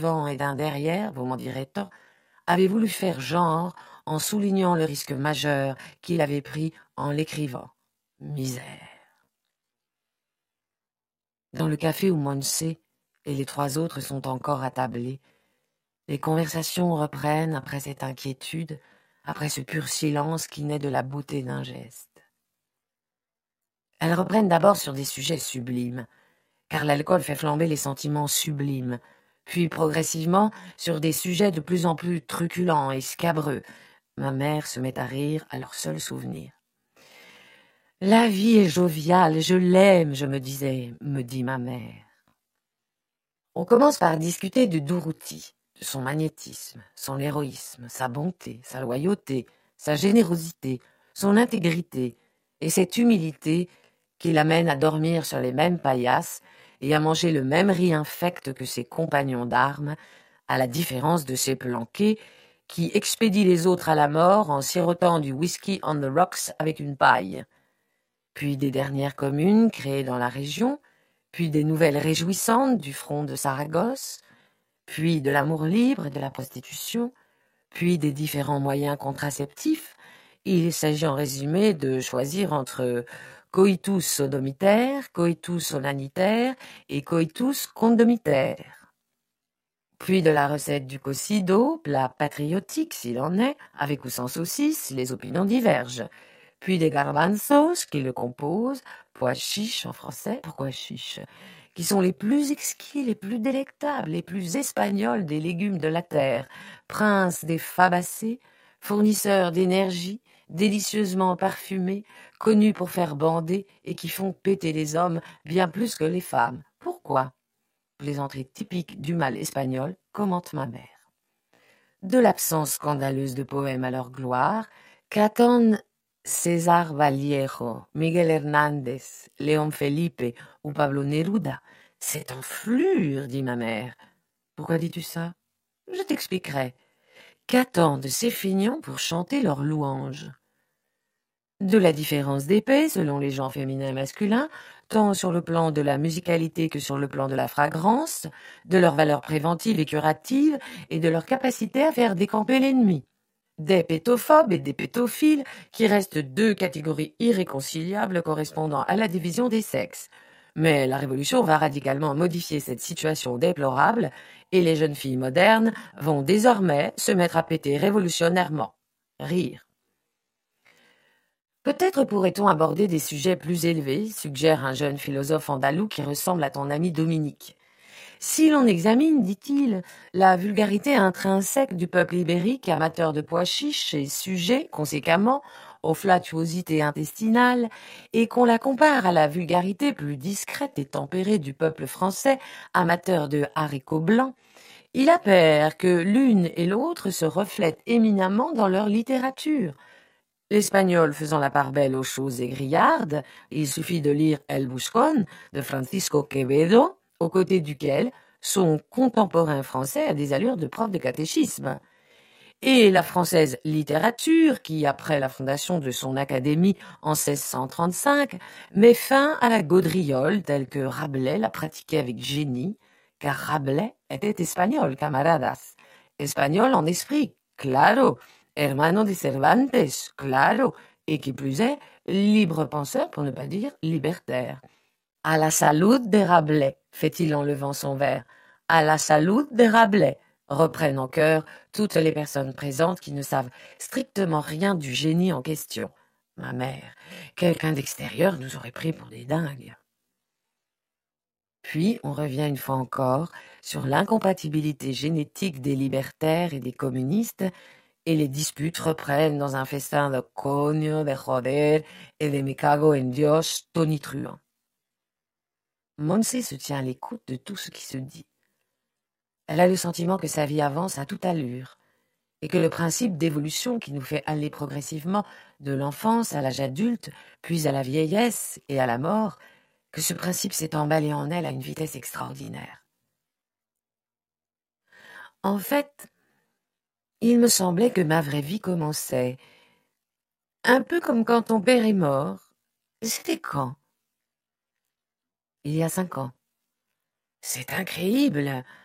devant et d'un derrière, vous m'en direz tant, avait voulu faire genre en soulignant le risque majeur qu'il avait pris en l'écrivant. Misère. Dans le café où Monse et les 3 autres sont encore attablés, les conversations reprennent après cette inquiétude, après ce pur silence qui naît de la beauté d'un geste. Elles reprennent d'abord sur des sujets sublimes, car l'alcool fait flamber les sentiments sublimes, puis progressivement sur des sujets de plus en plus truculents et scabreux. Ma mère se met à rire à leur seul souvenir. « La vie est joviale, je l'aime, je me disais, me dit ma mère. » On commence par discuter de Durruti, de son magnétisme, son héroïsme, sa bonté, sa loyauté, sa générosité, son intégrité et cette humilité qui l'amène à dormir sur les mêmes paillasses et à manger le même riz infect que ses compagnons d'armes, à la différence de ces planqués qui expédient les autres à la mort en sirotant du whisky on the rocks avec une paille. Puis des dernières communes créées dans la région, puis des nouvelles réjouissantes du front de Saragosse, puis de l'amour libre et de la prostitution, puis des différents moyens contraceptifs. Il s'agit en résumé de choisir entre coitus sodomitaire, coitus onanitaire et coitus condomitaire. Puis de la recette du cocido, plat patriotique s'il en est, avec ou sans saucisse, les opinions divergent. Puis des garbanzos qui le composent, pois chiches en français, pourquoi chiches, qui sont les plus exquis, les plus délectables, les plus espagnols des légumes de la terre, princes des fabacées, fournisseurs d'énergie, délicieusement parfumés, connus pour faire bander et qui font péter les hommes bien plus que les femmes. Pourquoi ? Plaisanterie typique du mal espagnol, commente ma mère. De l'absence scandaleuse de poèmes à leur gloire, qu'attendent César Vallejo, Miguel Hernández, Léon Felipe ou Pablo Neruda. C'est enflure, dit ma mère. Pourquoi dis-tu ça? Je t'expliquerai. Qu'attendent ces fignons pour chanter leurs louanges? De la différence d'épée selon les genres féminins et masculins, tant sur le plan de la musicalité que sur le plan de la fragrance, de leur valeur préventive et curative et de leur capacité à faire décamper l'ennemi. Des pétophobes et des pétophiles qui restent 2 catégories irréconciliables correspondant à la division des sexes. Mais la Révolution va radicalement modifier cette situation déplorable et les jeunes filles modernes vont désormais se mettre à péter révolutionnairement. Rire. Peut-être pourrait-on aborder des sujets plus élevés, suggère un jeune philosophe andalou qui ressemble à ton ami Dominique. Si l'on examine, dit-il, la vulgarité intrinsèque du peuple ibérique, amateur de pois chiches et sujet, conséquemment, aux flatuosités intestinales, et qu'on la compare à la vulgarité plus discrète et tempérée du peuple français, amateur de haricots blancs, il appert que l'une et l'autre se reflètent éminemment dans leur littérature. L'espagnol faisant la part belle aux choses égrillardes, il suffit de lire El Buscón de Francisco Quevedo, aux côtés duquel son contemporain français a des allures de prof de catéchisme. Et la française littérature, qui, après la fondation de son académie en 1635, met fin à la gaudriole telle que Rabelais la pratiquait avec génie, car Rabelais était espagnol, camaradas. Espagnol en esprit, claro, hermano de Cervantes, claro, et qui plus est, libre penseur pour ne pas dire libertaire. À la salute de Rabelais, fait-il en levant son verre. À la salute de Rabelais, reprennent en chœur toutes les personnes présentes qui ne savent strictement rien du génie en question. Ma mère, quelqu'un d'extérieur nous aurait pris pour des dingues. Puis on revient une fois encore sur l'incompatibilité génétique des libertaires et des communistes, et les disputes reprennent dans un festin de coño, de joder et de me cago en Dios tonitruant. Monse se tient à l'écoute de tout ce qui se dit. Elle a le sentiment que sa vie avance à toute allure, et que le principe d'évolution qui nous fait aller progressivement de l'enfance à l'âge adulte, puis à la vieillesse et à la mort, que ce principe s'est emballé en elle à une vitesse extraordinaire. En fait, il me semblait que ma vraie vie commençait, un peu comme quand ton père est mort. C'était quand? Il y a 5 ans. C'est incroyable.